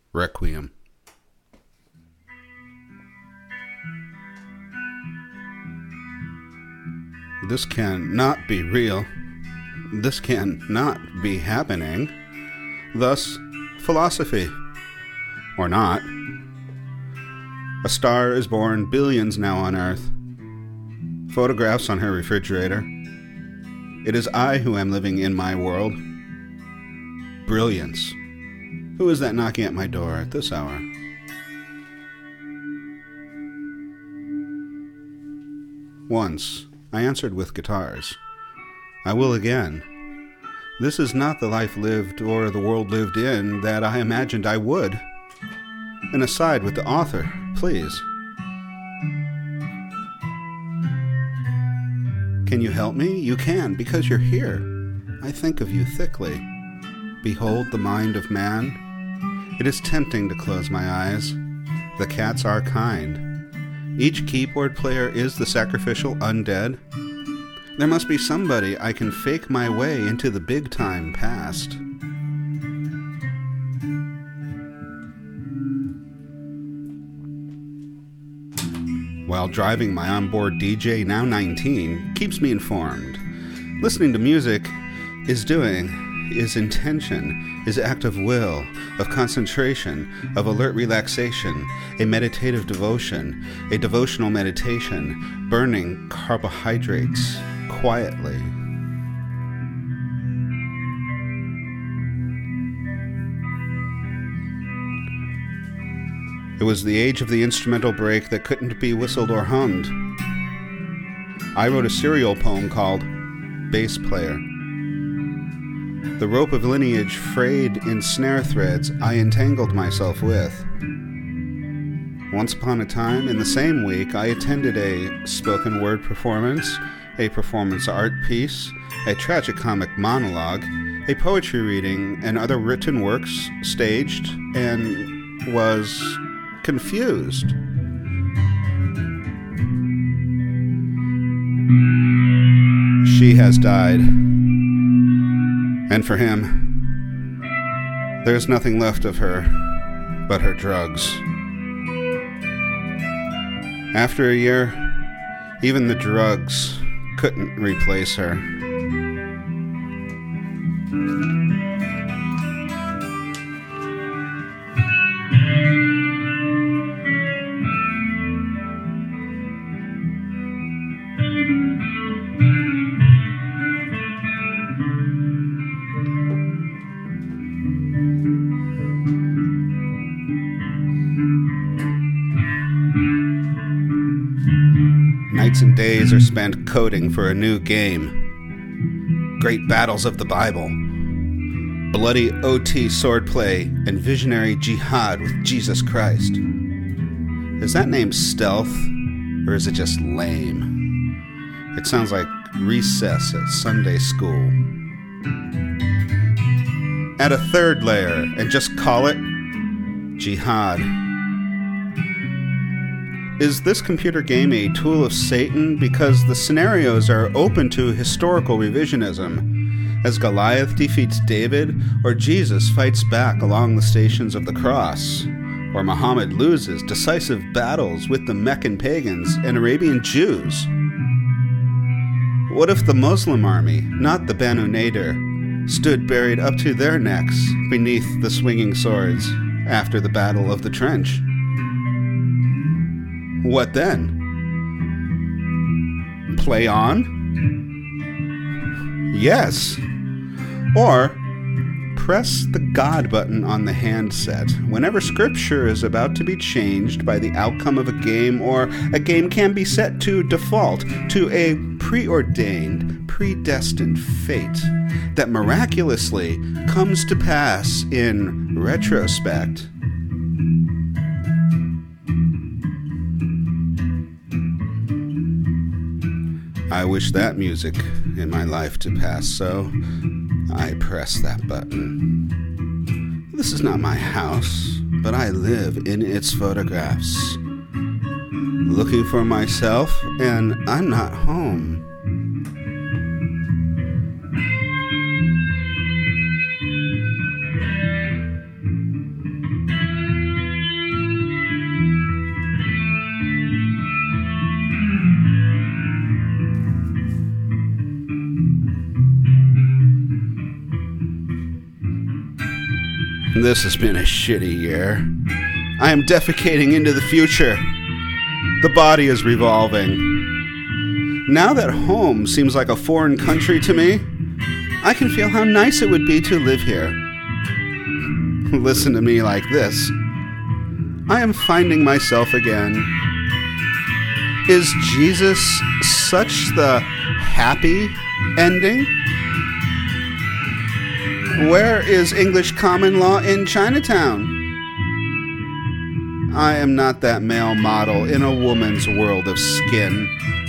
Requiem. This cannot be real. This cannot be happening. Thus, philosophy. Or not. A star is born, billions now on Earth. Photographs on her refrigerator. It is I who am living in my world. Brilliance. Who is that knocking at my door at this hour? Once, I answered with guitars. I will again. This is not the life lived or the world lived in that I imagined I would. An aside with the author, please. Can you help me? You can, because you're here. I think of you thickly. Behold the mind of man. It is tempting to close my eyes. The cats are kind. Each keyboard player is the sacrificial undead. There must be somebody I can fake my way into the big-time past. While driving, my onboard DJ, now 19, keeps me informed. Listening to music is intention, is act of will, of concentration, of alert relaxation, a meditative devotion, a devotional meditation, burning carbohydrates quietly. It was the age of the instrumental break that couldn't be whistled or hummed. I wrote a serial poem called Bass Player. The rope of lineage frayed in snare threads I entangled myself with. Once upon a time, in the same week, I attended a spoken word performance, a performance art piece, a tragicomic monologue, a poetry reading, and other written works staged, and was confused. She has died. And for him, there's nothing left of her but her drugs. After a year, even the drugs couldn't replace her. Nights and days are spent coding for a new game. Great battles of the Bible. Bloody OT swordplay and visionary jihad with Jesus Christ. Is that name Stealth, or is it just lame? It sounds like recess at Sunday school. Add a third layer and just call it Jihad. Is this computer game a tool of Satan because the scenarios are open to historical revisionism, as Goliath defeats David, or Jesus fights back along the stations of the cross, or Muhammad loses decisive battles with the Meccan pagans and Arabian Jews? What if the Muslim army, not the Banu Nadir, stood buried up to their necks beneath the swinging swords after the Battle of the Trench? What then? Play on? Yes. Or press the God button on the handset whenever scripture is about to be changed by the outcome of a game, or a game can be set to default to a preordained, predestined fate that miraculously comes to pass in retrospect. I wish that music in my life to pass, so I press that button. This is not my house, but I live in its photographs. Looking for myself, and I'm not home. This has been a shitty year. I am defecating into the future. The body is revolving. Now that home seems like a foreign country to me, I can feel how nice it would be to live here. Listen to me like this. I am finding myself again. Is Jesus such the happy ending? Where is English common law in Chinatown? I am not that male model in a woman's world of skin.